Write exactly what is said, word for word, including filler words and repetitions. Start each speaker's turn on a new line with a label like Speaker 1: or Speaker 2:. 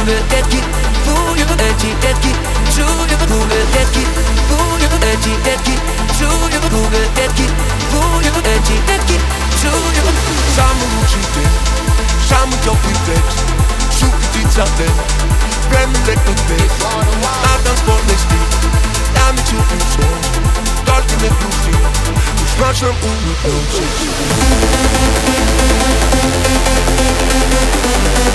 Speaker 1: pure detki, pure eti detki, pure pure detki, pure eti detki, pure pure detki, pure eti detki, pure. Samen uczyty, samen ciągły tekst, szukać i cały, bremy lekko tekst, na transportnej styl, damy ci ucą, każdy mnie prófi, już masz nam ulubną